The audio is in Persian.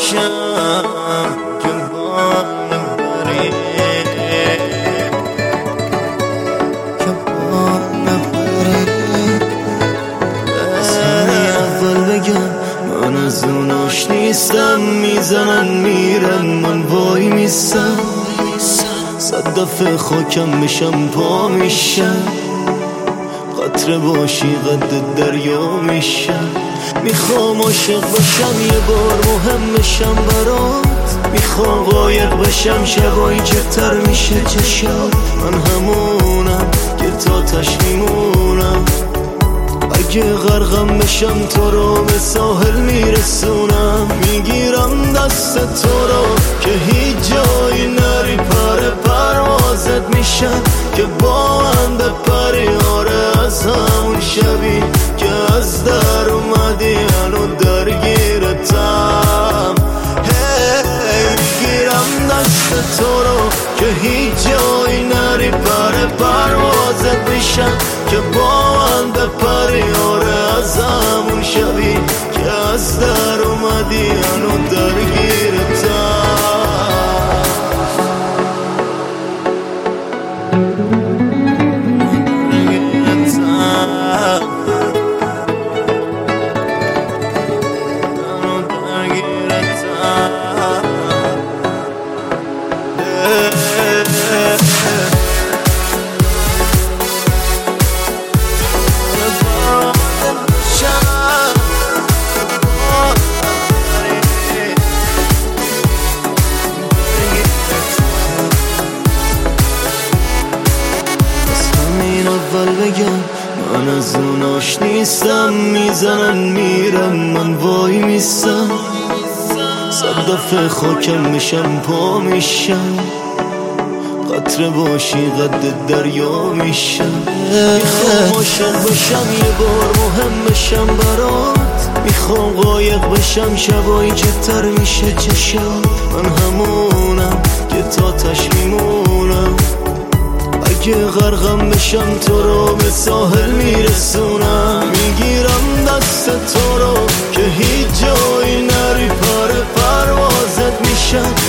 باشم که بال نبری، که بال نبری. از همین اول بگم من از اوناش نیستم، میزنن میرم من وای میستم. 100 دفعه خاکم بشم پا میشم، قطره باشی قد دریا میشم. میخوام عاشق باشم یه بار مهم بشم برات، میخوام قایق بشم شبایی که تر میشه چشم. من همونم که تا تش میمونم، اگه غرقم بشم تو رو به ساحل میرسونم. میگیرم دست تو رو که هیچ جایی نری، پروازت میشم که با هم بپری. آره از همون شبی که از در اومدی هنو درگیرتم. میگیرم دست تو رو که هیچ جایی نری، پروازت میشم که با هم بپری. آره از همون شبی که از در اومدی هنو درگیرتم. اول بگم من از اوناش نیستم، میزنن میرم من وای میستم. 100 دفعه خاکم بشم پا میشم، قطره باشی قد دریا میشم. میخوام عاشق بشم یه بار مهم بشم برات، میخوام قایق بشم شبایی که تر میشه چشم. من همونم که تا تش میمونم، اگه غرقم بشم تو رو به ساحل میرسونم. میگیرم دست تو رو که هیچ جایی نری، پروازت میشم